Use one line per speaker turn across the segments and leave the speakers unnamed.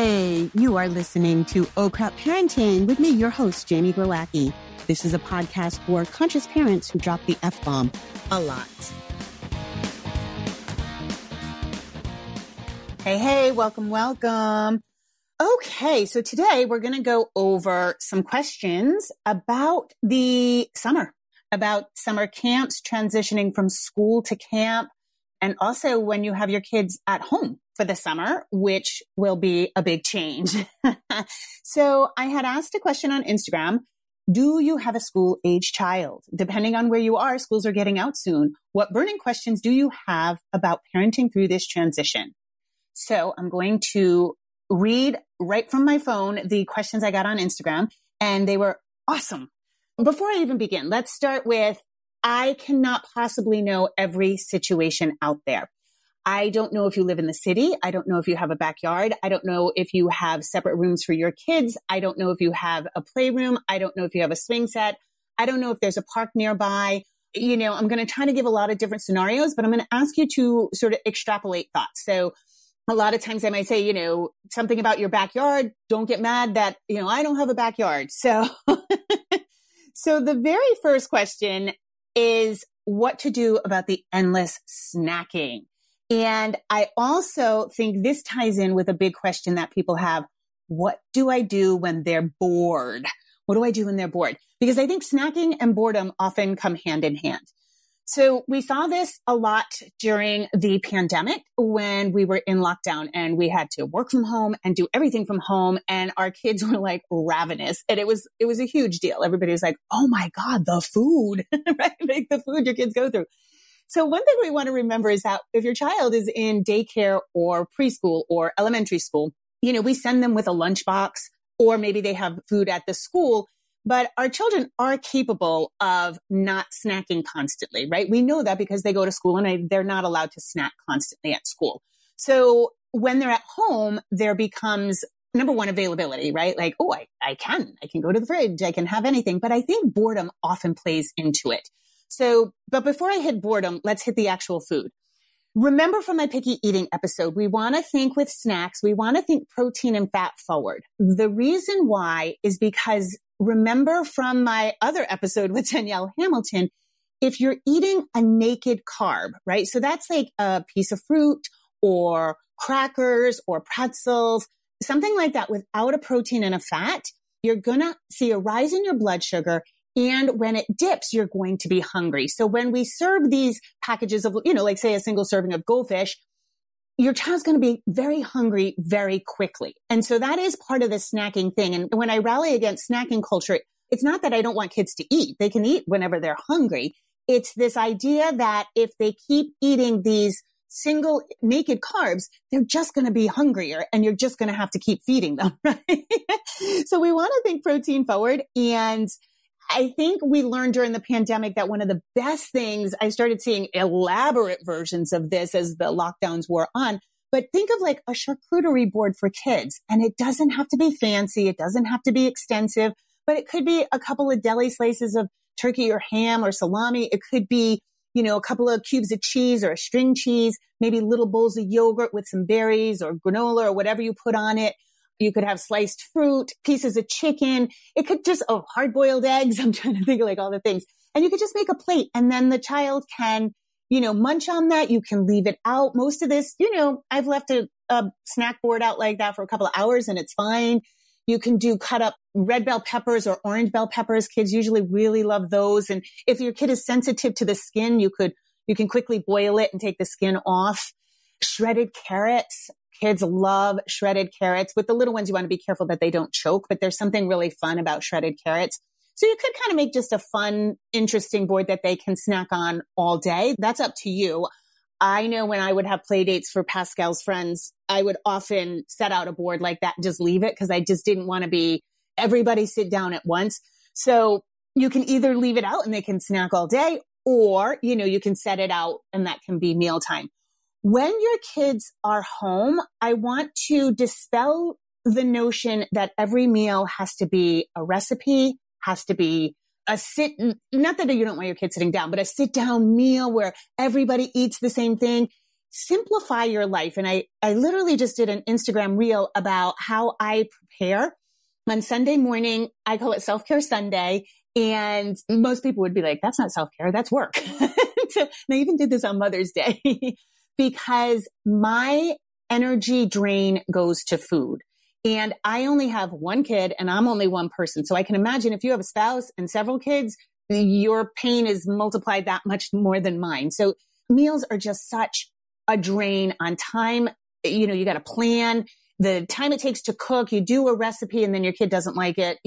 Hey, you are listening to Oh Crap Parenting with me, your host, Jamie Glowacki. This is a podcast for conscious parents who drop the F-bomb a lot. Hey, welcome. Okay, so today we're going to go over some questions about the summer, about summer camps, transitioning from school to camp, and also when you have your kids at home for the summer, which will be a big change. So I had asked a question on Instagram. Do you have a school-age child? Depending on where you are, schools are getting out soon. What burning questions do you have about parenting through this transition? So I'm going to read right from my phone the questions I got on Instagram, and they were awesome. Before I even begin, let's start with, I cannot possibly know every situation out there. I don't know if you live in the city. I don't know if you have a backyard. I don't know if you have separate rooms for your kids. I don't know if you have a playroom. I don't know if you have a swing set. I don't know if there's a park nearby. You know, I'm going to try to give a lot of different scenarios, but I'm going to ask you to sort of extrapolate thoughts. So a lot of times I might say, you know, something about your backyard. Don't get mad that, you know, I don't have a backyard. So, so the very first question is what to do about the endless snacking. And I also think this ties in with a big question that people have. What do I do when they're bored? What do I do when they're bored? Because I think snacking and boredom often come hand in hand. So we saw this a lot during the pandemic when we were in lockdown and we had to work from home and do everything from home. And our kids were like ravenous. And it was a huge deal. Everybody was like, oh my God, the food, right? Like the food your kids go through. So one thing we want to remember is that if your child is in daycare or preschool or elementary school, you know, we send them with a lunchbox or maybe they have food at the school, but our children are capable of not snacking constantly, right? We know that because they go to school and they're not allowed to snack constantly at school. So when they're at home, there becomes number one, availability, right? Like, oh, I can go to the fridge. I can have anything, but I think boredom often plays into it. So, but before I hit boredom, let's hit the actual food. Remember from my picky eating episode, we want to think with snacks, we want to think protein and fat forward. The reason why is because remember from my other episode with Danielle Hamilton, if you're eating a naked carb, right? So that's like a piece of fruit or crackers or pretzels, something like that without a protein and a fat, you're going to see a rise in your blood sugar. And when it dips, you're going to be hungry. So when we serve these packages of, you know, like say a single serving of goldfish, your child's going to be very hungry very quickly. And so that is part of the snacking thing. And when I rally against snacking culture, it's not that I don't want kids to eat. They can eat whenever they're hungry. It's this idea that if they keep eating these single naked carbs, they're just going to be hungrier and you're just going to have to keep feeding them, right? So we want to think protein forward. And I think we learned during the pandemic that one of the best things, I started seeing elaborate versions of this as the lockdowns were on, but think of like a charcuterie board for kids. And it doesn't have to be fancy. It doesn't have to be extensive, but it could be a couple of deli slices of turkey or ham or salami. It could be, you know, a couple of cubes of cheese or a string cheese, maybe little bowls of yogurt with some berries or granola or whatever you put on it. You could have sliced fruit, pieces of chicken. It could just, hard-boiled eggs. I'm trying to think of like all the things. And you could just make a plate and then the child can, you know, munch on that. You can leave it out. Most of this, you know, I've left a snack board out like that for a couple of hours and it's fine. You can do cut up red bell peppers or orange bell peppers. Kids usually really love those. And if your kid is sensitive to the skin, you can quickly boil it and take the skin off. Shredded carrots. Kids love shredded carrots. With the little ones, you want to be careful that they don't choke, but there's something really fun about shredded carrots. So you could kind of make just a fun, interesting board that they can snack on all day. That's up to you. I know when I would have play dates for Pascal's friends, I would often set out a board like that and just leave it because I just didn't want to be everybody sit down at once. So you can either leave it out and they can snack all day, or, you know, you can set it out and that can be mealtime. When your kids are home, I want to dispel the notion that every meal has to be a recipe, has to be not that you don't want your kids sitting down, but a sit down meal where everybody eats the same thing. simplify your life. And I literally just did an Instagram reel about how I prepare on Sunday morning. I call it Self-Care Sunday. And most people would be like, that's not self-care, that's work. And I even did this on Mother's Day because my energy drain goes to food. And I only have one kid and I'm only one person. So I can imagine if you have a spouse and several kids, your pain is multiplied that much more than mine. So meals are just such a drain on time. You got to plan the time it takes to cook. You do a recipe and then your kid doesn't like it.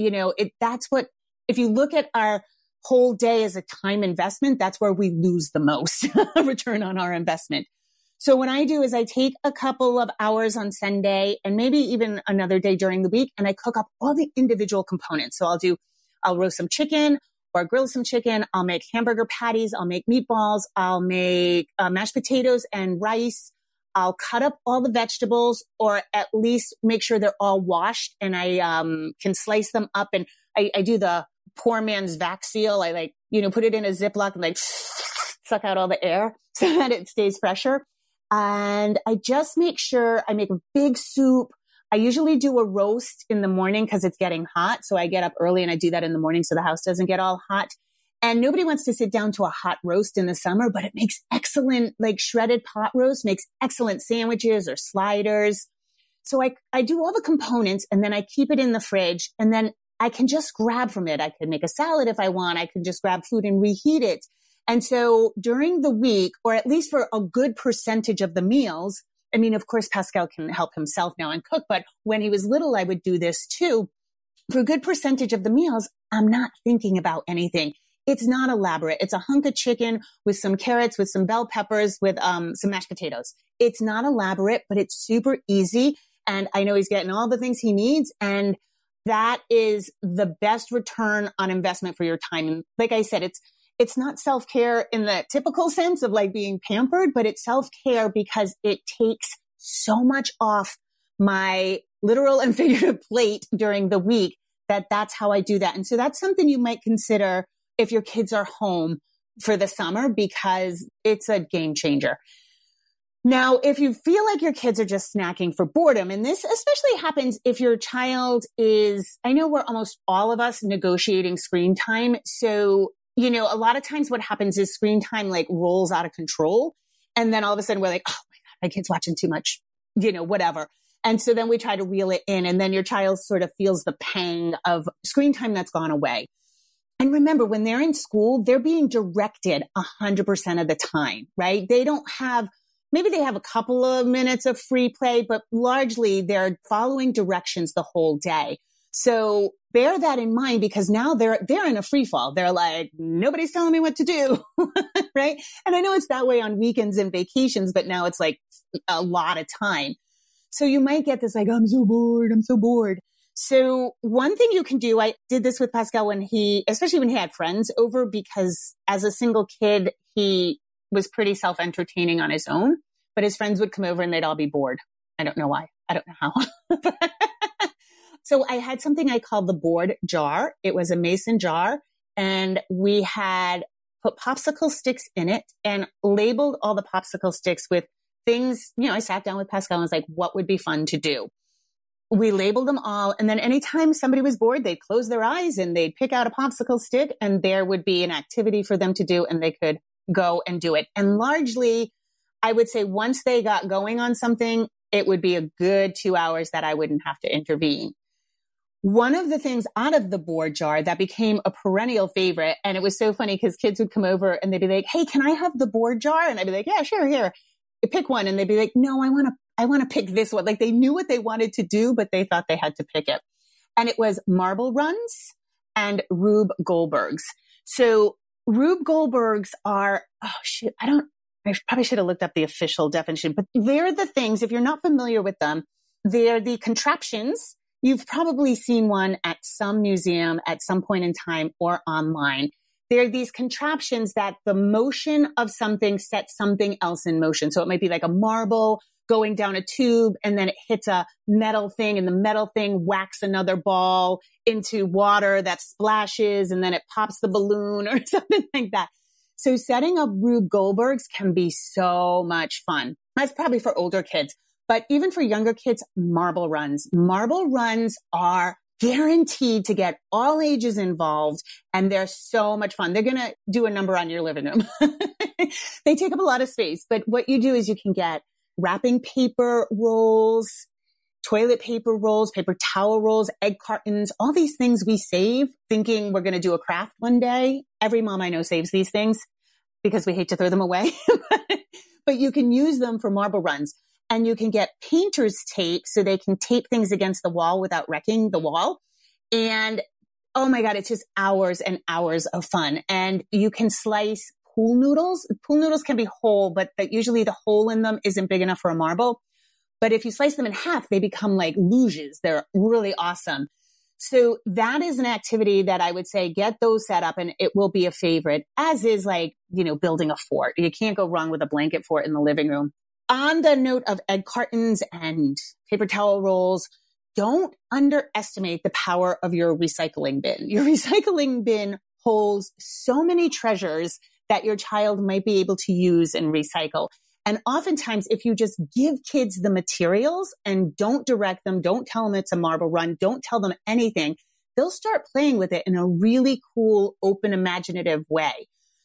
If you look at our whole day as a time investment, that's where we lose the most return on our investment. So what I do is I take a couple of hours on Sunday and maybe even another day during the week, and I cook up all the individual components. So I'll roast some chicken or grill some chicken. I'll make hamburger patties. I'll make meatballs. I'll make mashed potatoes and rice. I'll cut up all the vegetables, or at least make sure they're all washed, and I can slice them up. And I do the poor man's vac seal. I put it in a Ziploc and suck out all the air so that it stays fresher. And I just make sure I make a big soup. I usually do a roast in the morning because it's getting hot. So I get up early and I do that in the morning so the house doesn't get all hot. And nobody wants to sit down to a hot roast in the summer, but it makes excellent, shredded pot roast makes excellent sandwiches or sliders. So I do all the components and then I keep it in the fridge, and then I can just grab from it. I could make a salad if I want. I could just grab food and reheat it. And so during the week, or at least for a good percentage of the meals, I mean, of course, Pascal can help himself now and cook, but when he was little, I would do this too. For a good percentage of the meals, I'm not thinking about anything. It's not elaborate. It's a hunk of chicken with some carrots, with some bell peppers, with some mashed potatoes. It's not elaborate, but it's super easy. And I know he's getting all the things he needs. And that is the best return on investment for your time. And like I said, it's not self-care in the typical sense of being pampered, but it's self-care because it takes so much off my literal and figurative plate during the week that's how I do that. And so that's something you might consider if your kids are home for the summer, because it's a game changer. Now, if you feel like your kids are just snacking for boredom, and this especially happens if your child I know we're almost all of us negotiating screen time. So, a lot of times what happens is screen time rolls out of control. And then all of a sudden we're like, oh my God, my kid's watching too much, whatever. And so then we try to reel it in, and then your child sort of feels the pang of screen time that's gone away. And remember, when they're in school, they're being directed 100% of the time, right? Maybe they have a couple of minutes of free play, but largely they're following directions the whole day. So bear that in mind, because now they're in a free fall. They're like, nobody's telling me what to do, right? And I know it's that way on weekends and vacations, but now it's a lot of time. So you might get this I'm so bored. So one thing you can do, I did this with Pascal especially when he had friends over, because as a single kid, he was pretty self-entertaining on his own, but his friends would come over and they'd all be bored. I don't know why. I don't know how. So I had something I called the board jar. It was a mason jar, and we had put popsicle sticks in it and labeled all the popsicle sticks with things. I sat down with Pascal and was like, what would be fun to do? We labeled them all. And then anytime somebody was bored, they'd close their eyes and they'd pick out a popsicle stick, and there would be an activity for them to do, and they could go and do it. And largely, I would say once they got going on something, it would be a good 2 hours that I wouldn't have to intervene. One of the things out of the board jar that became a perennial favorite, and it was so funny because kids would come over and they'd be like, hey, can I have the board jar? And I'd be like, yeah, sure, here. You pick one. And they'd be like, no, I want to pick this one. They knew what they wanted to do, but they thought they had to pick it. And it was marble runs and Rube Goldbergs. So Rube Goldbergs are, I probably should have looked up the official definition, but they're the things, if you're not familiar with them, they're the contraptions. You've probably seen one at some museum at some point in time or online. They're these contraptions that the motion of something sets something else in motion. So it might be like a marble going down a tube, and then it hits a metal thing, and the metal thing whacks another ball into water that splashes, and then it pops the balloon or something like that. So setting up Rube Goldbergs can be so much fun. That's probably for older kids. But even for younger kids, marble runs. Marble runs are guaranteed to get all ages involved, and they're so much fun. They're going to do a number on your living room. They take up a lot of space, but what you do is you can get wrapping paper rolls, toilet paper rolls, paper towel rolls, egg cartons, all these things we save thinking we're going to do a craft one day. Every mom I know saves these things because we hate to throw them away, but you can use them for marble runs. And you can get painter's tape so they can tape things against the wall without wrecking the wall. And oh my God, it's just hours and hours of fun. And you can slice pool noodles. Pool noodles can be whole, but usually the hole in them isn't big enough for a marble. But if you slice them in half, they become like luges. They're really awesome. So that is an activity that I would say get those set up and it will be a favorite, as is like, building a fort. You can't go wrong with a blanket fort in the living room. On the note of egg cartons and paper towel rolls, don't underestimate the power of your recycling bin. Your recycling bin holds so many treasures that your child might be able to use and recycle. And oftentimes, if you just give kids the materials and don't direct them, don't tell them it's a marble run, don't tell them anything, they'll start playing with it in a really cool, open, imaginative way.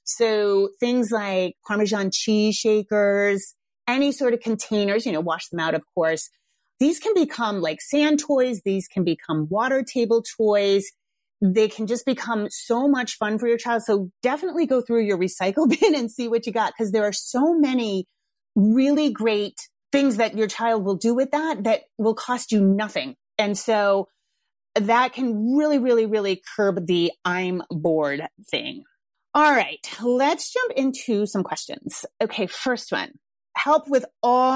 So things like Parmesan cheese shakers, any sort of containers, wash them out, of course. These can become like sand toys. These can become water table toys. They can just become so much fun for your child. So definitely go through your recycle bin and see what you got, because there are so many really great things that your child will do with that will cost you nothing. And so that can really, really, really curb the I'm bored thing. All right, let's jump into some questions. Okay, first one. Help with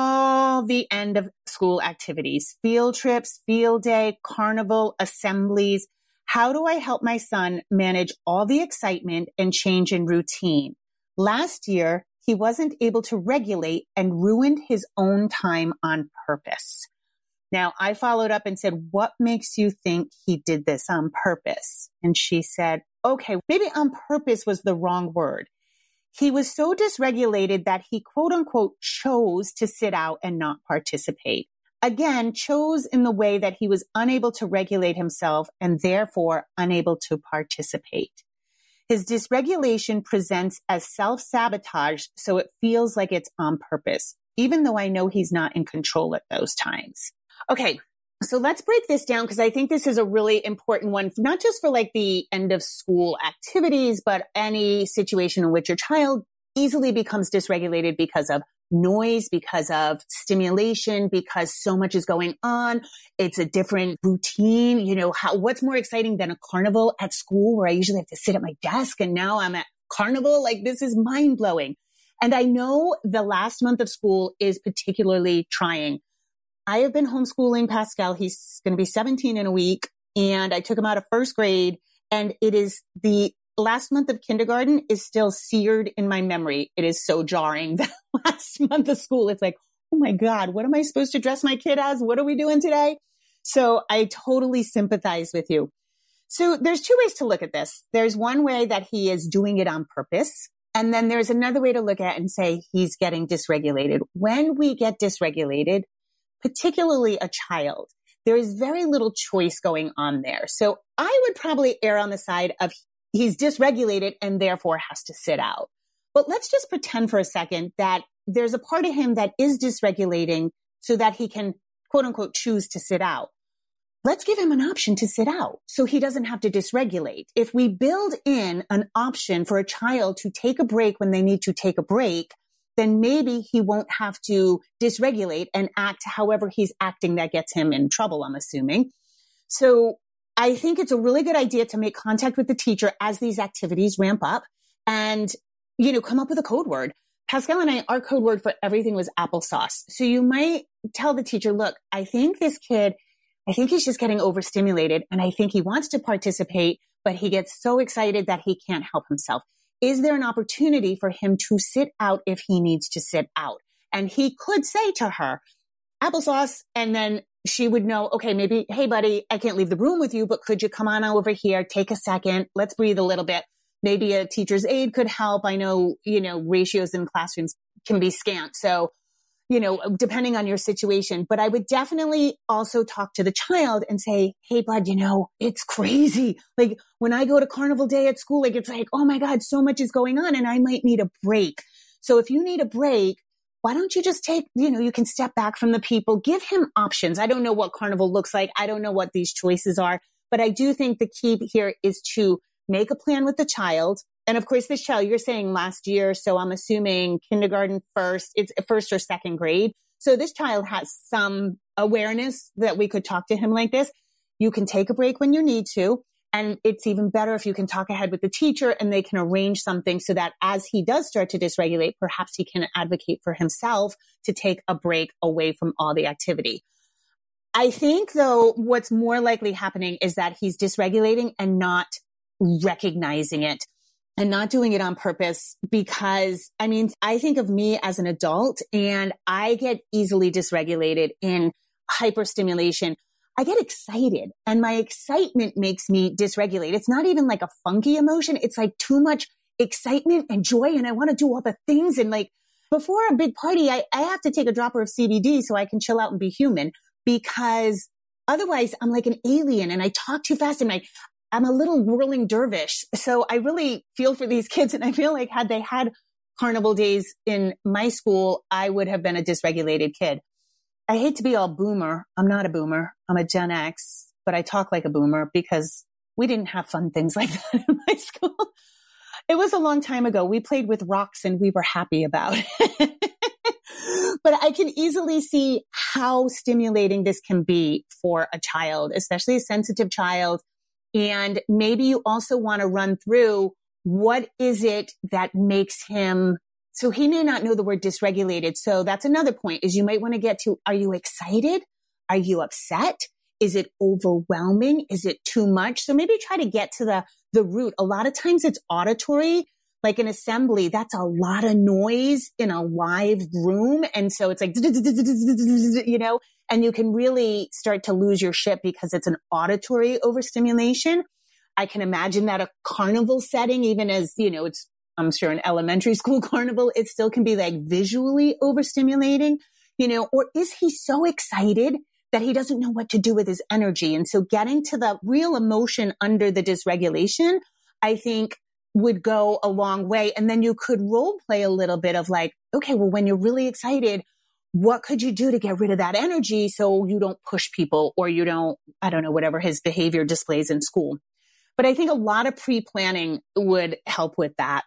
all the end of school activities, field trips, field day, carnival, assemblies. How do I help my son manage all the excitement and change in routine? Last year, he wasn't able to regulate and ruined his own time on purpose. Now, I followed up and said, what makes you think he did this on purpose? And she said, okay, maybe on purpose was the wrong word. He was so dysregulated that he, quote unquote, chose to sit out and not participate. Again, chose in the way that he was unable to regulate himself and therefore unable to participate. His dysregulation presents as self-sabotage, so it feels like it's on purpose, even though I know he's not in control at those times. Okay. So let's break this down, because I think this is a really important one, not just for like the end of school activities, but any situation in which your child easily becomes dysregulated because of noise, because of stimulation, because so much is going on. It's a different routine. What's more exciting than a carnival at school where I usually have to sit at my desk and now I'm at carnival? Like, this is mind blowing. And I know the last month of school is particularly trying. I have been homeschooling Pascal. He's going to be 17 in a week. And I took him out of first grade. And it is the last month of kindergarten is still seared in my memory. It is so jarring. The last month of school, it's like, oh my God, what am I supposed to dress my kid as? What are we doing today? So I totally sympathize with you. So there's two ways to look at this. There's one way that he is doing it on purpose. And then there's another way to look at it and say he's getting dysregulated. When we get dysregulated, particularly a child, there is very little choice going on there. So I would probably err on the side of he's dysregulated and therefore has to sit out. But let's just pretend for a second that there's a part of him that is dysregulating so that he can, quote unquote, choose to sit out. Let's give him an option to sit out so he doesn't have to dysregulate. If we build in an option for a child to take a break when they need to take a break, then maybe he won't have to dysregulate and act however he's acting that gets him in trouble, I'm assuming. So I think it's a really good idea to make contact with the teacher as these activities ramp up and, come up with a code word. Pascal and I, our code word for everything was applesauce. So you might tell the teacher, look, I think he's just getting overstimulated and I think he wants to participate, but he gets so excited that he can't help himself. Is there an opportunity for him to sit out if he needs to sit out? And he could say to her, applesauce, and then she would know, okay, maybe, hey, buddy, I can't leave the room with you, but could you come on over here, take a second, let's breathe a little bit. Maybe a teacher's aide could help. I know, ratios in classrooms can be scant. So depending on your situation. But I would definitely also talk to the child and say, hey, bud, it's crazy. Like when I go to carnival day at school, like it's like, oh my God, so much is going on and I might need a break. So if you need a break, why don't you just take, you can step back from the people, give him options. I don't know what carnival looks like. I don't know what these choices are, but I do think the key here is to make a plan with the child. And of course, this child, you're saying last year, so I'm assuming kindergarten it's first or second grade. So this child has some awareness that we could talk to him like this. You can take a break when you need to. And it's even better if you can talk ahead with the teacher and they can arrange something so that as he does start to dysregulate, perhaps he can advocate for himself to take a break away from all the activity. I think, though, what's more likely happening is that he's dysregulating and not recognizing it and not doing it on purpose, because I think of me as an adult and I get easily dysregulated in hyperstimulation. I get excited and my excitement makes me dysregulate. It's not even like a funky emotion. It's like too much excitement and joy. And I want to do all the things. And like before a big party, I have to take a dropper of CBD so I can chill out and be human, because otherwise I'm like an alien and I talk too fast and I'm a little whirling dervish. So I really feel for these kids. And I feel like had they had carnival days in my school, I would have been a dysregulated kid. I hate to be all boomer. I'm not a boomer. I'm a Gen X, but I talk like a boomer because we didn't have fun things like that in my school. It was a long time ago. We played with rocks and we were happy about it. But I can easily see how stimulating this can be for a child, especially a sensitive child. And maybe you also want to run through what is it that makes him, so he may not know the word dysregulated. So that's another point, is you might want to get to, are you excited? Are you upset? Is it overwhelming? Is it too much? So maybe try to get to the root. A lot of times it's auditory, like an assembly. That's a lot of noise in a live room. And so it's like, and you can really start to lose your shit because it's an auditory overstimulation. I can imagine that a carnival setting, even as, it's, I'm sure an elementary school carnival, it still can be like visually overstimulating, or is he so excited that he doesn't know what to do with his energy? And so getting to the real emotion under the dysregulation, I think would go a long way. And then you could role play a little bit of like, okay, well, when you're really excited, what could you do to get rid of that energy so you don't push people or you don't, I don't know, whatever his behavior displays in school. But I think a lot of pre-planning would help with that.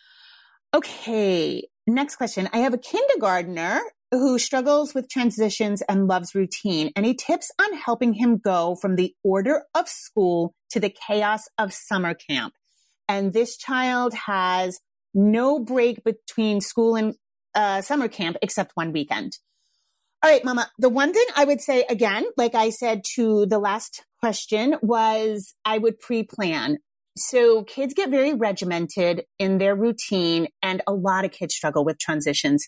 Okay, next question. I have a kindergartner who struggles with transitions and loves routine. Any tips on helping him go from the order of school to the chaos of summer camp? And this child has no break between school and summer camp except one weekend. All right, Mama. The one thing I would say, again, like I said to the last question, was I would pre-plan. So kids get very regimented in their routine, and a lot of kids struggle with transitions.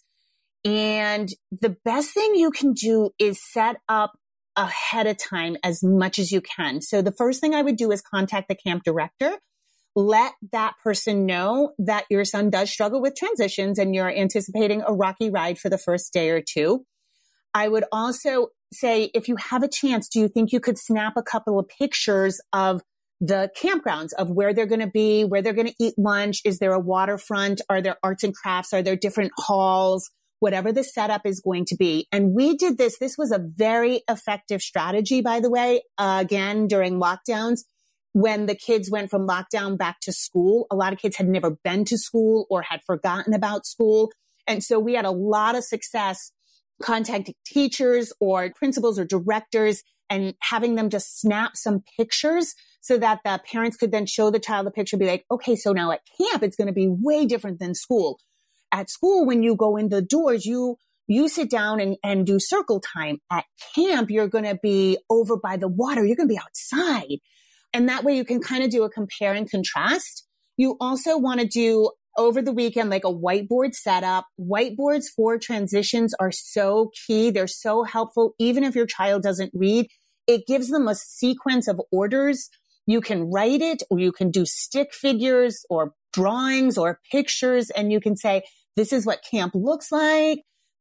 And the best thing you can do is set up ahead of time as much as you can. So the first thing I would do is contact the camp director. Let that person know that your son does struggle with transitions and you're anticipating a rocky ride for the first day or two. I would also say, if you have a chance, do you think you could snap a couple of pictures of the campgrounds, of where they're going to be, where they're going to eat lunch? Is there a waterfront? Are there arts and crafts? Are there different halls? Whatever the setup is going to be. And we did this. This was a very effective strategy, by the way, again, during lockdowns. When the kids went from lockdown back to school, a lot of kids had never been to school or had forgotten about school. And so we had a lot of success contacting teachers or principals or directors and having them just snap some pictures so that the parents could then show the child the picture, be like, okay, so now at camp, it's going to be way different than school. At school, when you go in the doors, you sit down and do circle time. At camp, you're going to be over by the water. You're going to be outside. And that way you can kind of do a compare and contrast. You also want to do over the weekend, like a whiteboard setup. Whiteboards for transitions are so key. They're so helpful. Even if your child doesn't read, it gives them a sequence of orders. You can write it, or you can do stick figures or drawings or pictures. And you can say, this is what camp looks like.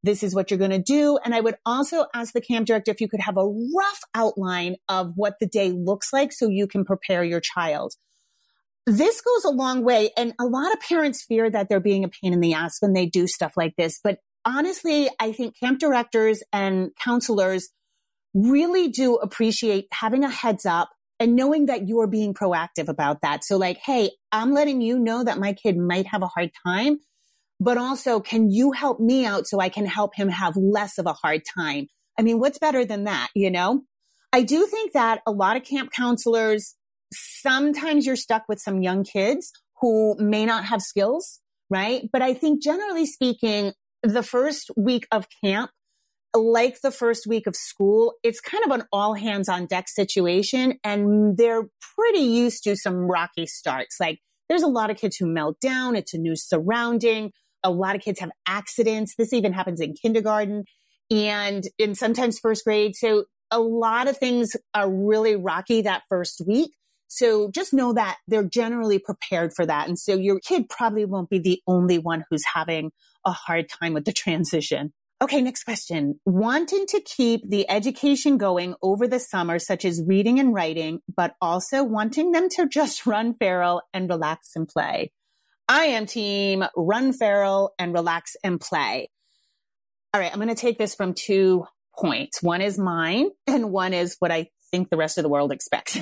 This is what you're going to do. And I would also ask the camp director if you could have a rough outline of what the day looks like so you can prepare your child. This goes a long way. And a lot of parents fear that they're being a pain in the ass when they do stuff like this. But honestly, I think camp directors and counselors really do appreciate having a heads up and knowing that you're being proactive about that. So like, hey, I'm letting you know that my kid might have a hard time, but also can you help me out so I can help him have less of a hard time? I mean, what's better than that, you know? I do think that a lot of camp counselors, sometimes you're stuck with some young kids who may not have skills, right? But I think generally speaking, the first week of camp, like the first week of school, it's kind of an all hands on deck situation. And they're pretty used to some rocky starts. Like there's a lot of kids who melt down. It's a new surrounding. A lot of kids have accidents. This even happens in kindergarten and in sometimes first grade. So a lot of things are really rocky that first week. So just know that they're generally prepared for that. And so your kid probably won't be the only one who's having a hard time with the transition. Okay, next question. Wanting to keep the education going over the summer, such as reading and writing, but also wanting them to just run feral and relax and play. I am team run feral and relax and play. All right, I'm going to take this from 2 points. One is mine and one is what I think the rest of the world expects,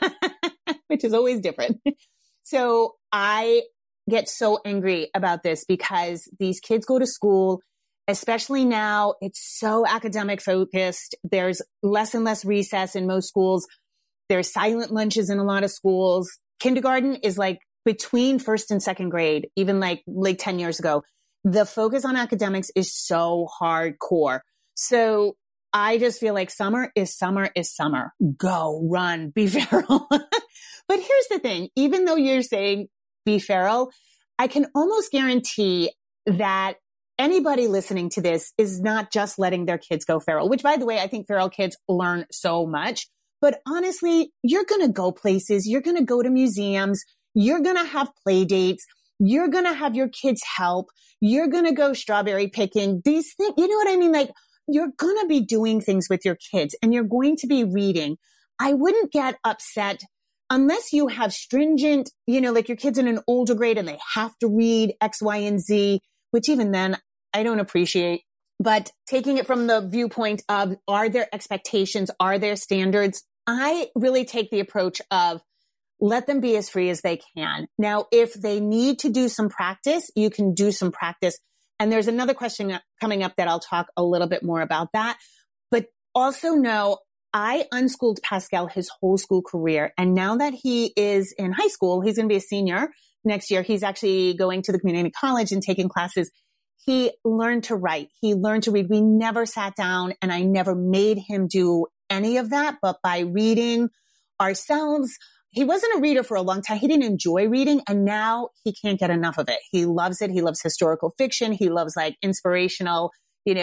which is always different. So I get so angry about this because these kids go to school. Especially now, it's so academic focused. There's less and less recess in most schools. There's silent lunches in a lot of schools. Kindergarten is like between first and second grade, even like 10 years ago. The focus on academics is so hardcore. So I just feel like summer is summer is summer. Go, run, be feral. But here's the thing. Even though you're saying be feral, I can almost guarantee that anybody listening to this is not just letting their kids go feral, which by the way, I think feral kids learn so much. But honestly, you're going to go places. You're going to go to museums. You're going to have play dates. You're going to have your kids help. You're going to go strawberry picking. These things, you know what I mean? Like you're going to be doing things with your kids and you're going to be reading. I wouldn't get upset unless you have stringent, like your kids in an older grade and they have to read X, Y, and Z, which even then I don't appreciate. But taking it from the viewpoint of, are there expectations? Are there standards? I really take the approach of let them be as free as they can. Now, if they need to do some practice, you can do some practice. And there's another question coming up that I'll talk a little bit more about that. But also know, I unschooled Pascal his whole school career. And now that he is in high school, he's going to be a senior next year. He's actually going to the community college and taking classes. He learned to write. He learned to read. We never sat down and I never made him do any of that. But by reading ourselves, he wasn't a reader for a long time. He didn't enjoy reading. And now he can't get enough of it. He loves it. He loves historical fiction. He loves like inspirational,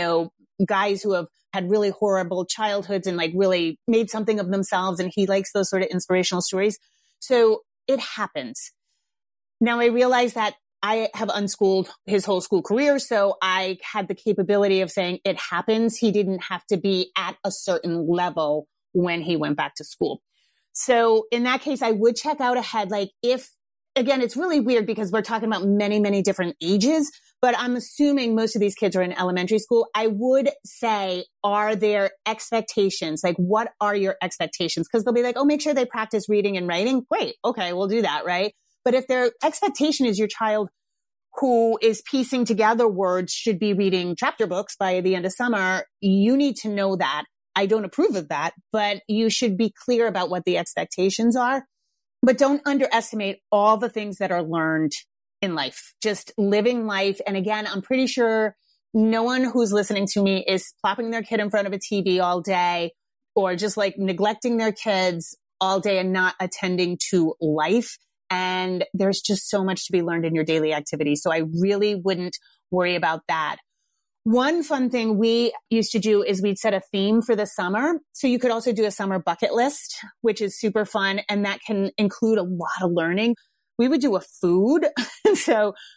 guys who have had really horrible childhoods and like really made something of themselves. And he likes those sort of inspirational stories. So it happens. Now I realize that I have unschooled his whole school career. So I had the capability of saying it happens. He didn't have to be at a certain level when he went back to school. So in that case, I would check out ahead. Like if, again, it's really weird because we're talking about many, many different ages, but I'm assuming most of these kids are in elementary school. I would say, are there expectations? Like, what are your expectations? Because they'll be like, oh, make sure they practice reading and writing. Great. Okay, we'll do that, right? But if their expectation is your child who is piecing together words should be reading chapter books by the end of summer, you need to know that. I don't approve of that, but you should be clear about what the expectations are. But don't underestimate all the things that are learned in life, just living life. And again, I'm pretty sure no one who's listening to me is plopping their kid in front of a TV all day or just like neglecting their kids all day and not attending to life. And there's just so much to be learned in your daily activities. So I really wouldn't worry about that. One fun thing we used to do is we'd set a theme for the summer. So you could also do a summer bucket list, which is super fun. And that can include a lot of learning. We would do a food. So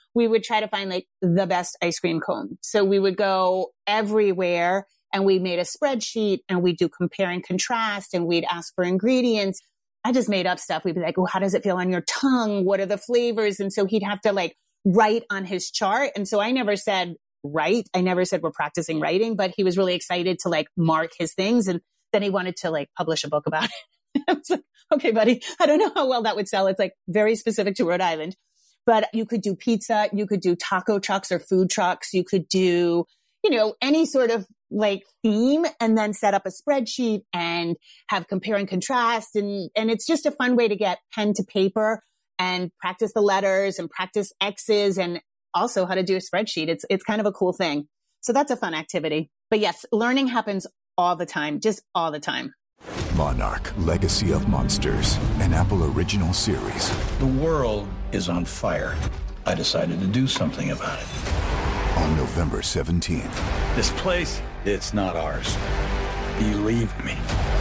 we would try to find like the best ice cream cone. So we would go everywhere and we made a spreadsheet and we'd do compare and contrast and we'd ask for ingredients. I just made up stuff. We'd be like, oh, how does it feel on your tongue? What are the flavors? And so he'd have to like write on his chart. And so I never said write. I never said we're practicing writing, but he was really excited to like mark his things. And then he wanted to like publish a book about it. I was like, okay, buddy, I don't know how well that would sell. It's like very specific to Rhode Island, but you could do pizza. You could do taco trucks or food trucks. You could do, any sort of like theme and then set up a spreadsheet and have compare and contrast. And it's just a fun way to get pen to paper and practice the letters and practice X's and also how to do a spreadsheet. It's kind of a cool thing. So that's a fun activity. But yes, learning happens all the time, just all the time.
Monarch, Legacy of Monsters, an Apple original series.
The world is on fire. I decided to do something about it.
On November 17th.
This place, it's not ours. Believe me.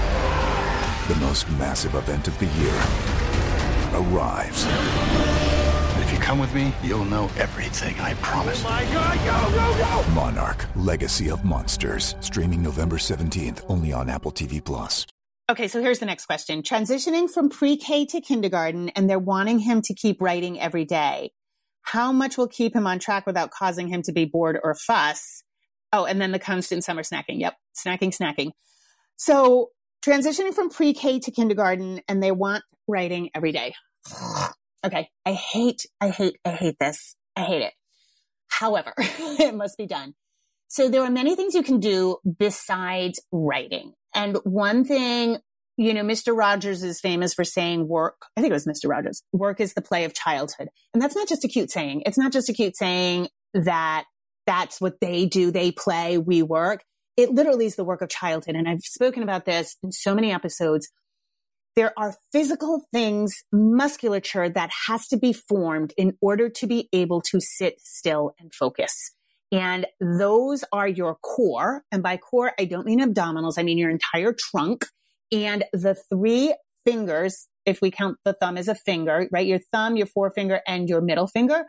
The most massive event of the year arrives.
If you come with me, you'll know everything, I promise.
Oh my God, go!
Monarch, Legacy of Monsters. Streaming November 17th, only on Apple TV+.
Okay, so here's the next question. Transitioning from pre-K to kindergarten, and they're wanting him to keep writing every day. How much will keep him on track without causing him to be bored or fuss? Oh, and then the constant summer snacking. Yep, snacking. So transitioning from pre-K to kindergarten, and they want writing every day. Okay, I hate this. I hate it. However, it must be done. So there are many things you can do besides writing. And one thing, Mr. Rogers is famous for saying work. I think it was Mr. Rogers. Work is the play of childhood. And that's not just a cute saying. It's not just a cute saying that that's what they do. They play, we work. It literally is the work of childhood. And I've spoken about this in so many episodes. There are physical things, musculature that has to be formed in order to be able to sit still and focus. And those are your core. And by core, I don't mean abdominals. I mean your entire trunk and the three fingers. If we count the thumb as a finger, right? Your thumb, your forefinger, and your middle finger.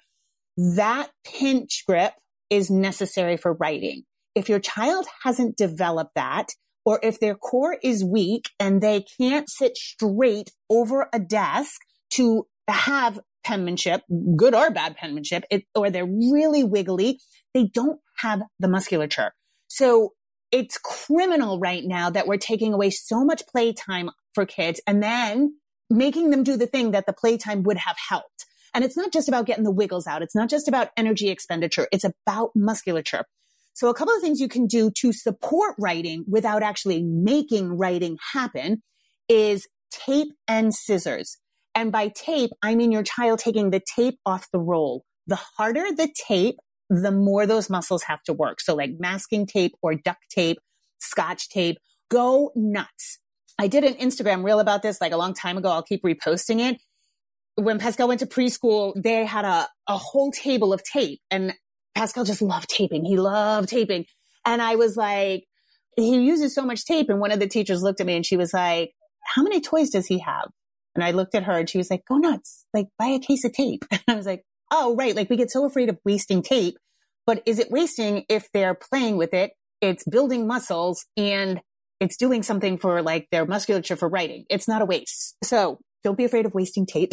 That pinch grip is necessary for writing. If your child hasn't developed that, or if their core is weak and they can't sit straight over a desk to have penmanship, good or bad penmanship, or they're really wiggly, they don't have the musculature. So it's criminal right now that we're taking away so much playtime for kids and then making them do the thing that the playtime would have helped. And it's not just about getting the wiggles out. It's not just about energy expenditure. It's about musculature. So a couple of things you can do to support writing without actually making writing happen is tape and scissors. And by tape, I mean your child taking the tape off the roll. The harder the tape, the more those muscles have to work. So like masking tape or duct tape, scotch tape, go nuts. I did an Instagram reel about this like a long time ago. I'll keep reposting it. When Pascal went to preschool, they had a whole table of tape and Pascal just loved taping. He loved taping. And I was like, he uses so much tape. And one of the teachers looked at me and she was like, how many toys does he have? And I looked at her and she was like, go nuts, like buy a case of tape. And I was like, oh, right. Like we get so afraid of wasting tape, but is it wasting if they're playing with it? It's building muscles and it's doing something for like their musculature for writing. It's not a waste. So don't be afraid of wasting tape.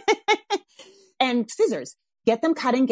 And scissors. Get them cutting.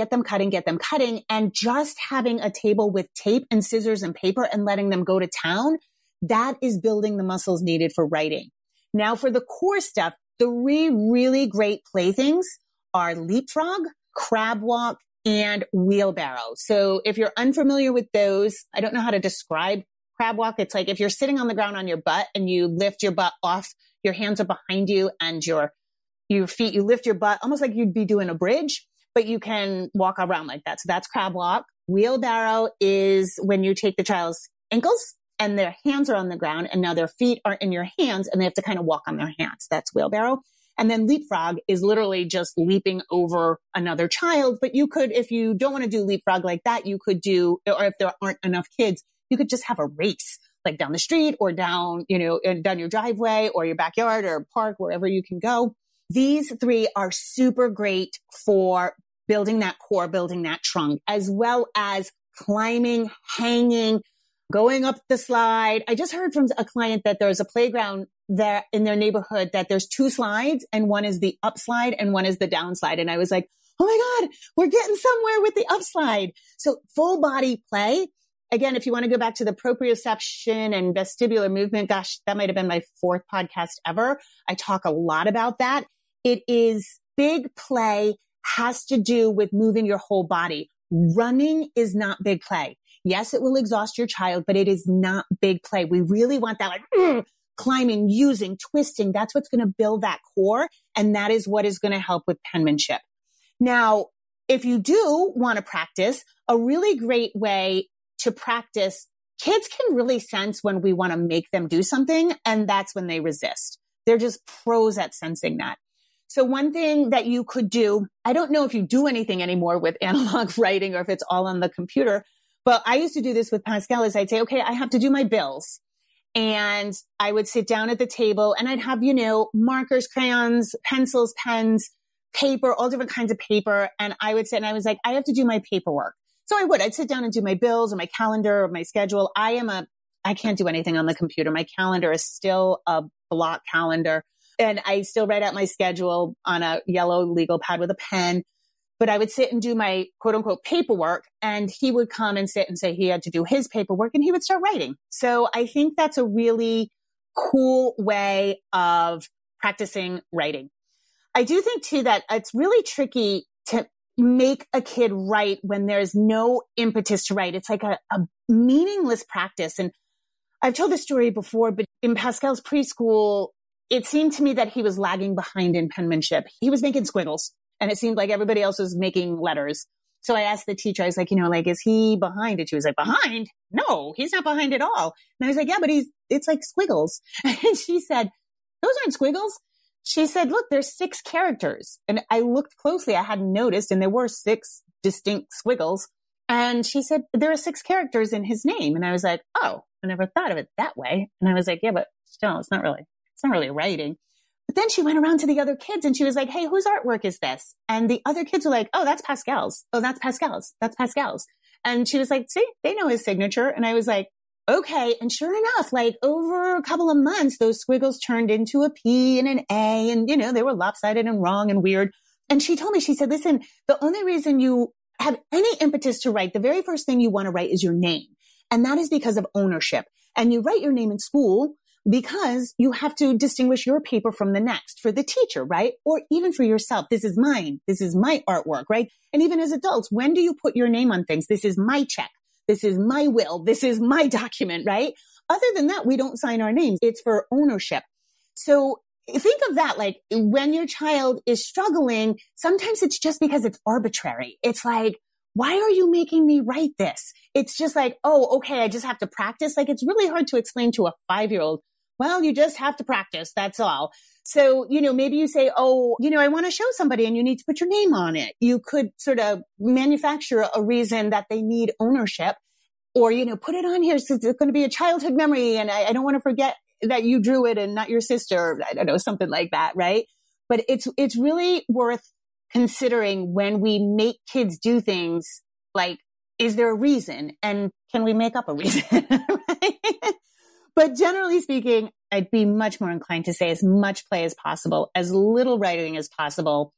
And just having a table with tape and scissors and paper and letting them go to town, that is building the muscles needed for writing. Now for the core stuff, 3 really great playthings are leapfrog, crab walk, and wheelbarrow. So if you're unfamiliar with those, I don't know how to describe crab walk. It's like if you're sitting on the ground on your butt and you lift your butt off, your hands are behind you and your feet, you lift your butt almost like you'd be doing a bridge, but you can walk around like that. So that's crab walk. Wheelbarrow is when you take the child's ankles and their hands are on the ground and now their feet are in your hands and they have to kind of walk on their hands. That's wheelbarrow. And then leapfrog is literally just leaping over another child. But you could, if you don't want to do leapfrog like that, you could do, or if there aren't enough kids, you could just have a race like down the street or down, down your driveway or your backyard or park, wherever you can go. These 3 are super great for building that core, building that trunk, as well as climbing, hanging, going up the slide. I just heard from a client that there's a playground there in their neighborhood that there's 2 slides, and one is the up slide and one is the down slide. And I was like, oh my God, we're getting somewhere with the up slide. So full body play. Again, if you want to go back to the proprioception and vestibular movement, gosh, that might have been my 4th podcast ever. I talk a lot about that. It is big play, has to do with moving your whole body. Running is not big play. Yes, it will exhaust your child, but it is not big play. We really want that like climbing, using, twisting. That's what's going to build that core. And that is what is going to help with penmanship. Now, if you do want to practice, a really great way to practice, kids can really sense when we want to make them do something, and that's when they resist. They're just pros at sensing that. So one thing that you could do, I don't know if you do anything anymore with analog writing or if it's all on the computer, but I used to do this with Pascal is I'd say, okay, I have to do my bills. And I would sit down at the table and I'd have, markers, crayons, pencils, pens, paper, all different kinds of paper. And I would sit and I was like, I have to do my paperwork. So I'd sit down and do my bills or my calendar or my schedule. I can't do anything on the computer. My calendar is still a block calendar. And I still write out my schedule on a yellow legal pad with a pen. But I would sit and do my quote unquote paperwork, and he would come and sit and say he had to do his paperwork, and he would start writing. So I think that's a really cool way of practicing writing. I do think too that it's really tricky to make a kid write when there's no impetus to write. It's like a meaningless practice. And I've told this story before, but in Pascal's preschool, it seemed to me that he was lagging behind in penmanship. He was making squiggles, and it seemed like everybody else was making letters. So I asked the teacher, I was like, is he behind? And she was like, behind? No, he's not behind at all. And I was like, yeah, but it's like squiggles. And she said, those aren't squiggles. She said, look, there's 6 characters. And I looked closely. I hadn't noticed, and there were 6 distinct squiggles. And she said, there are 6 characters in his name. And I was like, oh, I never thought of it that way. And I was like, yeah, but still, it's not really writing. But then she went around to the other kids and she was like, hey, whose artwork is this? And the other kids were like, oh, that's Pascal's. Oh, that's Pascal's. That's Pascal's. And she was like, see, they know his signature. And I was like, okay. And sure enough, like over a couple of months, those squiggles turned into a P and an A, and, they were lopsided and wrong and weird. And she told me, she said, listen, the only reason you have any impetus to write, the very first thing you want to write is your name. And that is because of ownership. And you write your name in school because you have to distinguish your paper from the next for the teacher, right? Or even for yourself. This is mine. This is my artwork, right? And even as adults, when do you put your name on things? This is my check. This is my will. This is my document, right? Other than that, we don't sign our names. It's for ownership. So think of that, like when your child is struggling, sometimes it's just because it's arbitrary. It's like, why are you making me write this? It's just like, oh, okay, I just have to practice. Like it's really hard to explain to a 5-year-old, well, you just have to practice. That's all. So, maybe you say, oh, I want to show somebody and you need to put your name on it. You could sort of manufacture a reason that they need ownership, or, put it on here. So it's going to be a childhood memory. And I don't want to forget that you drew it and not your sister. I don't know, something like that. Right. But it's really worth considering when we make kids do things, like, is there a reason? And can we make up a reason? Right? But generally speaking, I'd be much more inclined to say as much play as possible, as little writing as possible,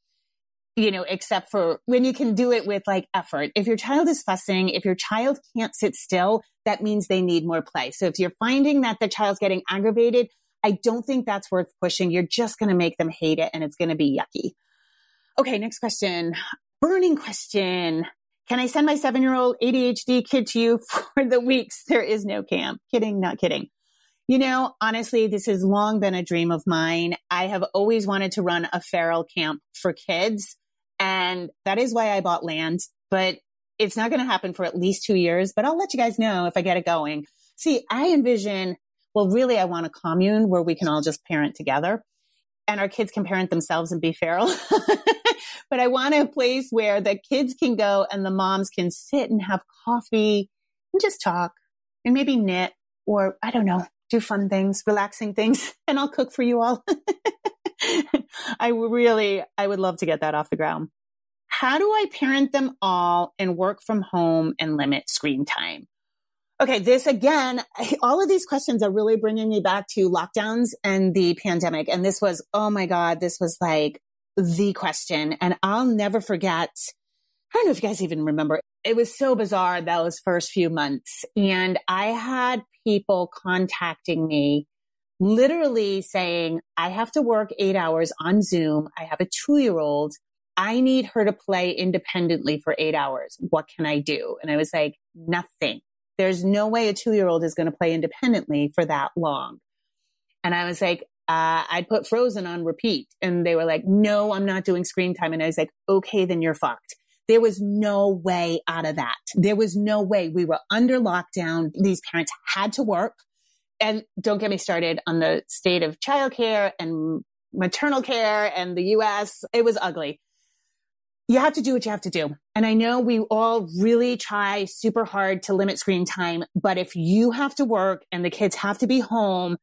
except for when you can do it with like effort. If your child is fussing, if your child can't sit still, that means they need more play. So if you're finding that the child's getting aggravated, I don't think that's worth pushing. You're just going to make them hate it and it's going to be yucky. Okay, next question. Burning question. Can I send my 7-year-old ADHD kid to you for the weeks there is no camp? Kidding, not kidding. Honestly, this has long been a dream of mine. I have always wanted to run a feral camp for kids. And that is why I bought land, but it's not going to happen for at least 2 years, but I'll let you guys know if I get it going. See, I envision, really, I want a commune where we can all just parent together and our kids can parent themselves and be feral. But I want a place where the kids can go and the moms can sit and have coffee and just talk and maybe knit, or I don't know, do fun things, relaxing things, and I'll cook for you all. I would love to get that off the ground. How do I parent them all and work from home and limit screen time? Okay, this again, all of these questions are really bringing me back to lockdowns and the pandemic. And this was, oh my God, this was like the question. And I'll never forget. I don't know if you guys even remember. It was so bizarre those first few months. And I had people contacting me literally saying, I have to work 8 hours on Zoom. I have a 2-year-old. I need her to play independently for 8 hours. What can I do? And I was like, nothing. There's no way a 2-year-old is going to play independently for that long. And I was like, I'd put Frozen on repeat. And they were like, no, I'm not doing screen time. And I was like, okay, then you're fucked. There was no way out of that. There was no way. We were under lockdown. These parents had to work. And don't get me started on the state of childcare and maternal care and the US. It was ugly. You have to do what you have to do. And I know we all really try super hard to limit screen time, but if you have to work and the kids have to be home,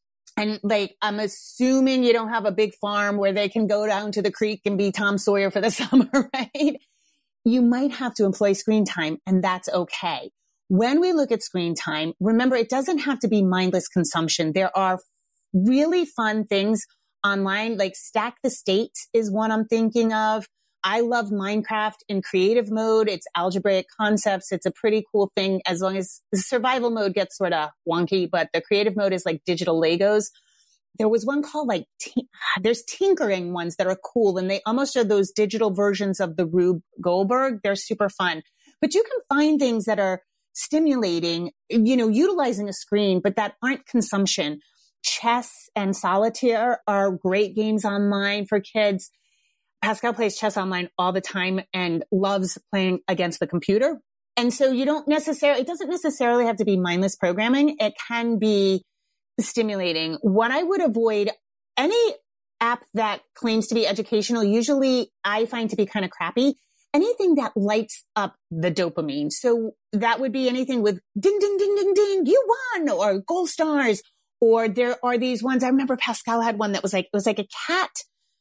and like, I'm assuming you don't have a big farm where they can go down to the creek and be Tom Sawyer for the summer, right? You might have to employ screen time, and that's okay. When we look at screen time, remember, it doesn't have to be mindless consumption. There are really fun things online, like Stack the States is one I'm thinking of. I love Minecraft in creative mode. It's algebraic concepts. It's a pretty cool thing as long as the survival mode gets sort of wonky, but the creative mode is like digital Legos. There was one called like, there's tinkering ones that are cool, and they almost are those digital versions of the Rube Goldberg. They're super fun, but you can find things that are stimulating, utilizing a screen, but that aren't consumption. Chess and solitaire are great games online for kids. Pascal plays chess online all the time and loves playing against the computer. And so it doesn't necessarily have to be mindless programming. It can be stimulating. What I would avoid, any app that claims to be educational, usually I find to be kind of crappy. Anything that lights up the dopamine. So that would be anything with ding, ding, ding, ding, ding, you won, or gold stars. Or there are these ones. I remember Pascal had one that was like, it was like a cat.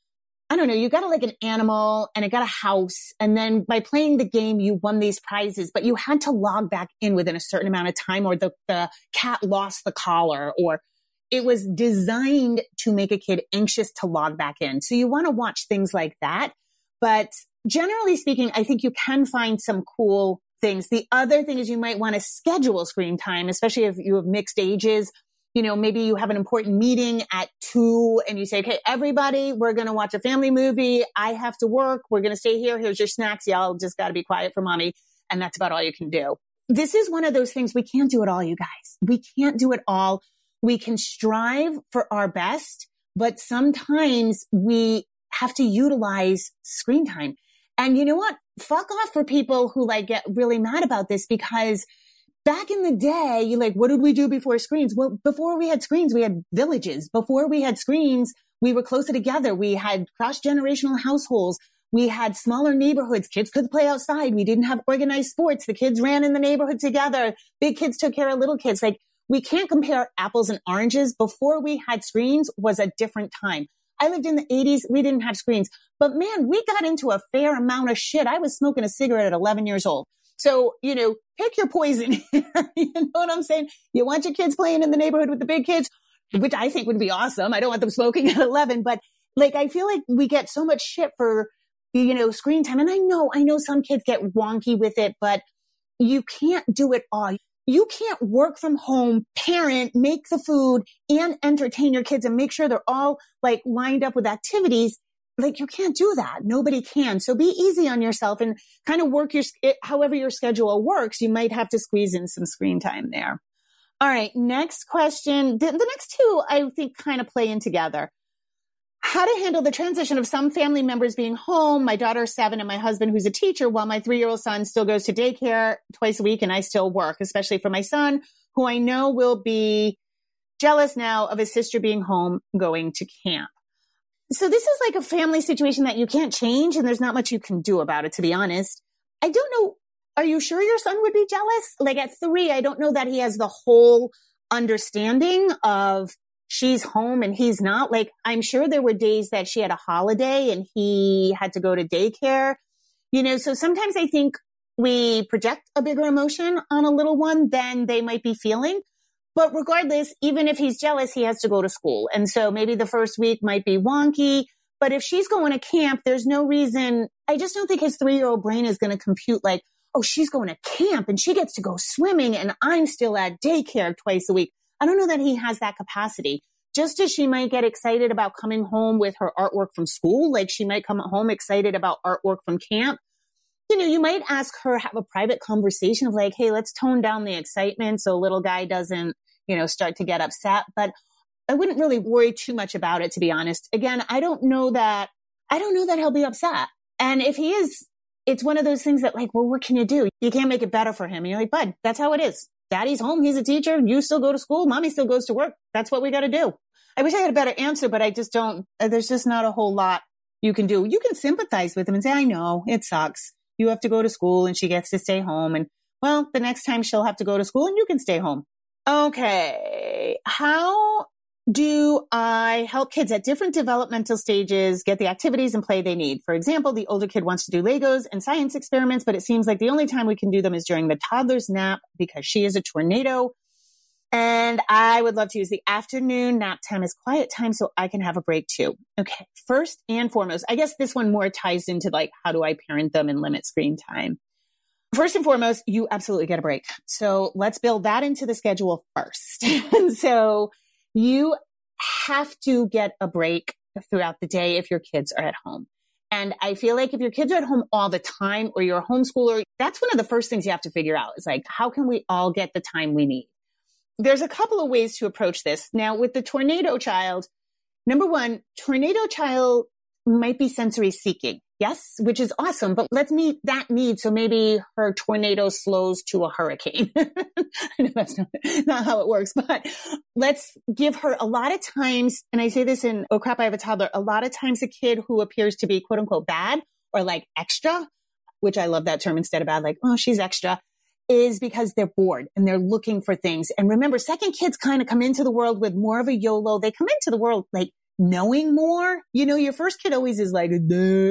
I don't know, you got like an animal and it got a house. And then by playing the game, you won these prizes, but you had to log back in within a certain amount of time, or the cat lost the collar, or it was designed to make a kid anxious to log back in. So you want to watch things like that. But generally speaking, I think you can find some cool things. The other thing is you might want to schedule screen time, especially if you have mixed ages. Maybe you have an important meeting at 2 and you say, okay, everybody, we're going to watch a family movie. I have to work. We're going to stay here. Here's your snacks. Y'all just got to be quiet for mommy. And that's about all you can do. This is one of those things. We can't do it all, you guys. We can't do it all. We can strive for our best, but sometimes we have to utilize screen time. And you know what? Fuck off for people who get really mad about this, because back in the day, you're like, what did we do before screens? Well, before we had screens, we had villages. Before we had screens, we were closer together. We had cross-generational households. We had smaller neighborhoods. Kids could play outside. We didn't have organized sports. The kids ran in the neighborhood together. Big kids took care of little kids. We can't compare apples and oranges. Before we had screens was a different time. I lived in the 80s. We didn't have screens. But man, we got into a fair amount of shit. I was smoking a cigarette at 11 years old. So, pick your poison here. You know what I'm saying? You want your kids playing in the neighborhood with the big kids, which I think would be awesome. I don't want them smoking at 11, but I feel like we get so much shit for, screen time. And I know some kids get wonky with it, but you can't do it all. You can't work from home, parent, make the food, and entertain your kids and make sure they're all lined up with activities. You can't do that. Nobody can. So be easy on yourself and kind of work however your schedule works. You might have to squeeze in some screen time there. All right. Next question. The next two, I think, kind of play in together. How to handle the transition of some family members being home. My daughter is 7 and my husband, who's a teacher, while my 3-year-old son still goes to daycare twice a week and I still work, especially for my son, who I know will be jealous now of his sister being home going to camp. So this is a family situation that you can't change, and there's not much you can do about it, to be honest. I don't know. Are you sure your son would be jealous? At 3, I don't know that he has the whole understanding of she's home and he's not. I'm sure there were days that she had a holiday and he had to go to daycare. So sometimes I think we project a bigger emotion on a little one than they might be feeling. But regardless, even if he's jealous, he has to go to school. And so maybe the first week might be wonky. But if she's going to camp, there's no reason. I just don't think his 3-year-old brain is going to compute like, oh, she's going to camp and she gets to go swimming and I'm still at daycare twice a week. I don't know that he has that capacity. Just as she might get excited about coming home with her artwork from school, like she might come home excited about artwork from camp. You might ask her, have a private conversation of like, hey, let's tone down the excitement so little guy doesn't, start to get upset. But I wouldn't really worry too much about it, to be honest. Again, I don't know that he'll be upset. And if he is, it's one of those things that like, well, what can you do? You can't make it better for him. And you're like, bud, that's how it is. Daddy's home. He's a teacher. You still go to school. Mommy still goes to work. That's what we got to do. I wish I had a better answer, but I just don't, there's just not a whole lot you can do. You can sympathize with him and say, I know it sucks. You have to go to school and she gets to stay home. And well, the next time she'll have to go to school and you can stay home. Okay. How do I help kids at different developmental stages get the activities and play they need? For example, the older kid wants to do Legos and science experiments, but it seems like the only time we can do them is during the toddler's nap because she is a tornado. And I would love to use the afternoon nap time as quiet time so I can have a break too. Okay. First and foremost, I guess this one more ties into like, how do I parent them and limit screen time? First and foremost, you absolutely get a break. So let's build that into the schedule first. And so you have to get a break throughout the day if your kids are at home. And I feel like if your kids are at home all the time or you're a homeschooler, that's one of the first things you have to figure out is like, how can we all get the time we need? There's a couple of ways to approach this. Now, with the tornado child, number one, tornado child might be sensory seeking. Yes, which is awesome, but let's meet that need. So maybe her tornado slows to a hurricane. I know that's not how it works, but let's give her a lot of times. And I say this in Oh Crap, I Have a Toddler. A lot of times a kid who appears to be quote unquote bad or like extra, which I love that term instead of bad, like, oh, she's extra, is because they're bored and they're looking for things. And remember, second kids kind of come into the world with more of a YOLO. They come into the world like knowing more. Your first kid always is like,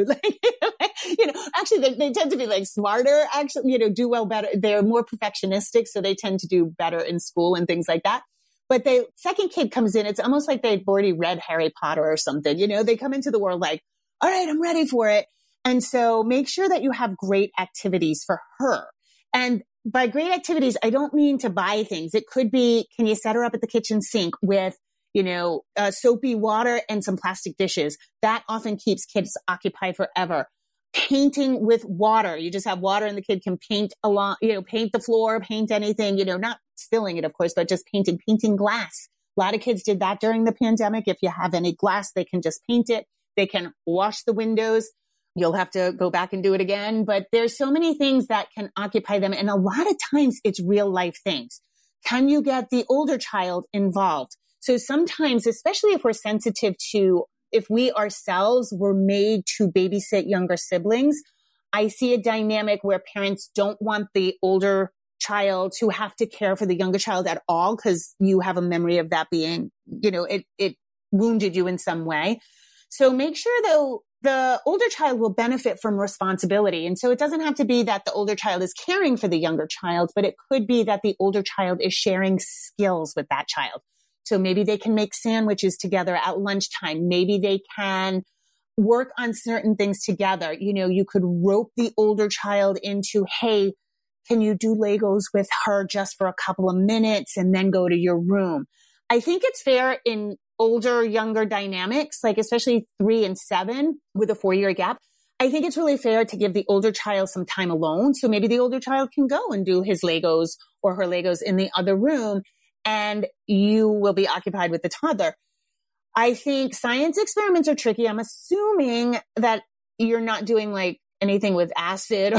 actually they tend to be like smarter, actually, do well better. They're more perfectionistic. So they tend to do better in school and things like that. But the second kid comes in, it's almost like they've already read Harry Potter or something. They come into the world like, all right, I'm ready for it. And so make sure that you have great activities for her. And by great activities, I don't mean to buy things. It could be, can you set her up at the kitchen sink with, soapy water and some plastic dishes? That often keeps kids occupied forever. Painting with water. You just have water and the kid can paint along, paint the floor, paint anything, not spilling it, of course, but just painting glass. A lot of kids did that during the pandemic. If you have any glass, they can just paint it. They can wash the windows. You'll have to go back and do it again. But there's so many things that can occupy them. And a lot of times it's real life things. Can you get the older child involved? So sometimes, especially if we're sensitive to, if we ourselves were made to babysit younger siblings, I see a dynamic where parents don't want the older child to have to care for the younger child at all because you have a memory of that being, it wounded you in some way. So make sure though, the older child will benefit from responsibility. And so it doesn't have to be that the older child is caring for the younger child, but it could be that the older child is sharing skills with that child. So maybe they can make sandwiches together at lunchtime. Maybe they can work on certain things together. You could rope the older child into, hey, can you do Legos with her just for a couple of minutes and then go to your room? I think it's fair in older, younger dynamics, like especially 3 and 7 with a 4-year gap. I think it's really fair to give the older child some time alone. So maybe the older child can go and do his Legos or her Legos in the other room and you will be occupied with the toddler. I think science experiments are tricky. I'm assuming that you're not doing like anything with acid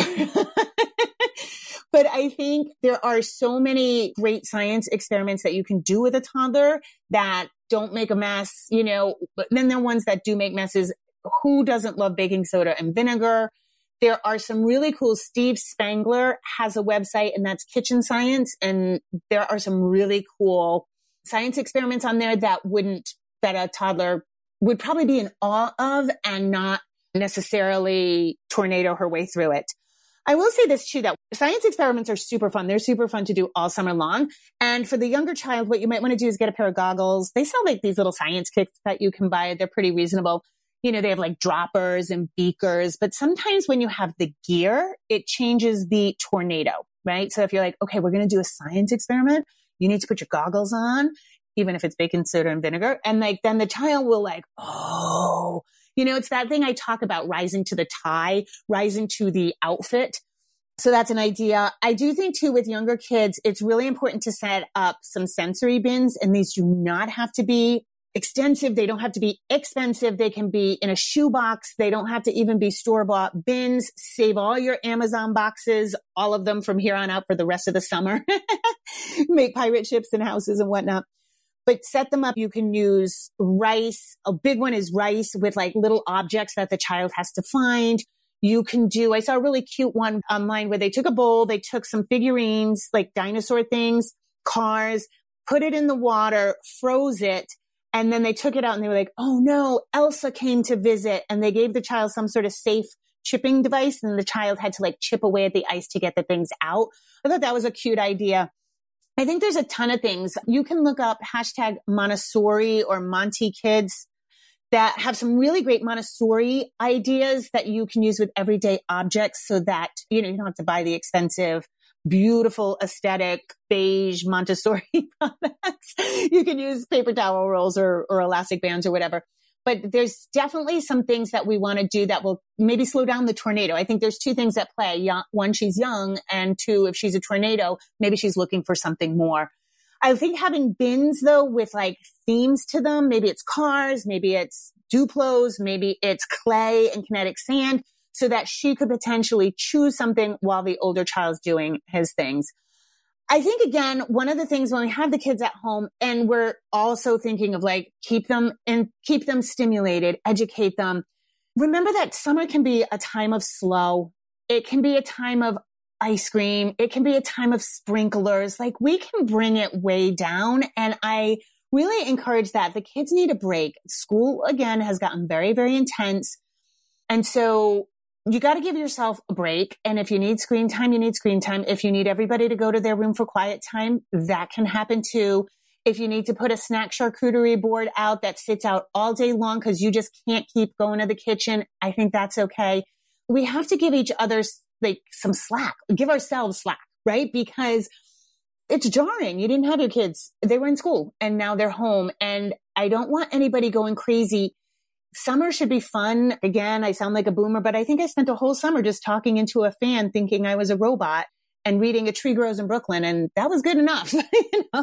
but I think there are so many great science experiments that you can do with a toddler that don't make a mess, but then there are ones that do make messes. Who doesn't love baking soda and vinegar? There are some really cool, Steve Spangler has a website and that's Kitchen Science. And there are some really cool science experiments on there that a toddler would probably be in awe of and not necessarily tornado her way through it. I will say this too, that science experiments are super fun. They're super fun to do all summer long. And for the younger child, what you might want to do is get a pair of goggles. They sell like these little science kits that you can buy. They're pretty reasonable. You know, they have like droppers and beakers, but sometimes when you have the gear, it changes the tornado, right? So if you're like, okay, we're going to do a science experiment, you need to put your goggles on, even if it's baking soda and vinegar. And like, then the child will like, oh, you know, it's that thing I talk about, rising to the tie, rising to the outfit. So that's an idea. I do think too, with younger kids, it's really important to set up some sensory bins, and these do not have to be extensive. They don't have to be expensive. They can be in a shoebox. They don't have to even be store-bought bins. Save all your Amazon boxes, all of them from here on out for the rest of the summer. Make pirate ships and houses and whatnot. But set them up. You can use rice. A big one is rice with like little objects that the child has to find. You can do, I saw a really cute one online where they took a bowl, they took some figurines, like dinosaur things, cars, put it in the water, froze it, and then they took it out and they were like, oh no, Elsa came to visit. And they gave the child some sort of safe chipping device, and the child had to like chip away at the ice to get the things out. I thought that was a cute idea. I think there's a ton of things. You can look up hashtag Montessori or Monty Kids that have some really great Montessori ideas that you can use with everyday objects, so that, you know, you don't have to buy the expensive, beautiful, aesthetic, beige Montessori products. You can use paper towel rolls or elastic bands or whatever. But there's definitely some things that we want to do that will maybe slow down the tornado. I think there's two things at play. One, she's young, and two, if she's a tornado, maybe she's looking for something more. I think having bins though with like themes to them, maybe it's cars, maybe it's Duplos, maybe it's clay and kinetic sand, so that she could potentially choose something while the older child's doing his things. I think, again, one of the things when we have the kids at home and we're also thinking of like, keep them stimulated, educate them. Remember that summer can be a time of slow. It can be a time of ice cream. It can be a time of sprinklers. Like, we can bring it way down. And I really encourage that. The kids need a break. School, again, has gotten very, very intense. And so you got to give yourself a break. And if you need screen time, you need screen time. If you need everybody to go to their room for quiet time, that can happen too. If you need to put a snack charcuterie board out that sits out all day long because you just can't keep going to the kitchen, I think that's okay. We have to give each other like some slack, give ourselves slack, right? Because it's jarring. You didn't have your kids. They were in school and now they're home. And I don't want anybody going crazy. Summer should be fun. Again, I sound like a boomer, but I think I spent a whole summer just talking into a fan thinking I was a robot and reading A Tree Grows in Brooklyn. And that was good enough. You know?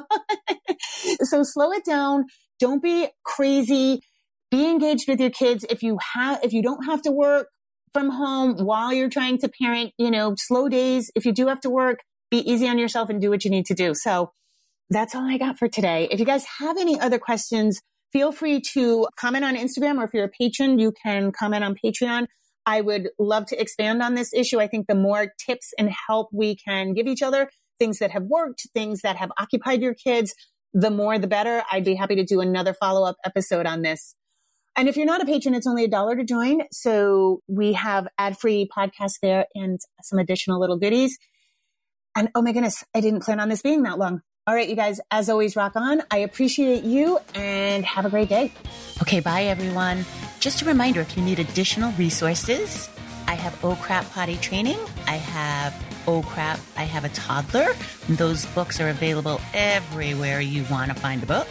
So slow it down. Don't be crazy. Be engaged with your kids. If you don't have to work from home while you're trying to parent, you know, slow days. If you do have to work, be easy on yourself and do what you need to do. So that's all I got for today. If you guys have any other questions, feel free to comment on Instagram, or if you're a patron, you can comment on Patreon. I would love to expand on this issue. I think the more tips and help we can give each other, things that have worked, things that have occupied your kids, the more the better. I'd be happy to do another follow-up episode on this. And if you're not a patron, it's only $1 to join. So we have ad-free podcasts there and some additional little goodies. And oh my goodness, I didn't plan on this being that long. All right, you guys, as always, rock on. I appreciate you and have a great day.
Okay, bye, everyone. Just a reminder, if you need additional resources, I have Oh Crap Potty Training. I have Oh Crap, I Have a Toddler. Those books are available everywhere you want to find a book.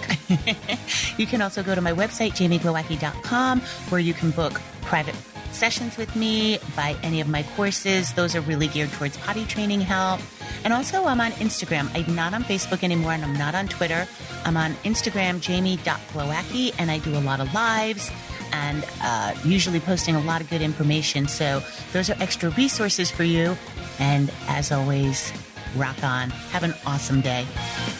You can also go to my website, jamieglowacki.com, where you can book private sessions with me, buy any of my courses. Those are really geared towards potty training help. And also I'm on Instagram. I'm not on Facebook anymore, and I'm not on Twitter. I'm on Instagram, jamie.glowacki, and I do a lot of lives and usually posting a lot of good information. So those are extra resources for you. And as always, rock on. Have an awesome day.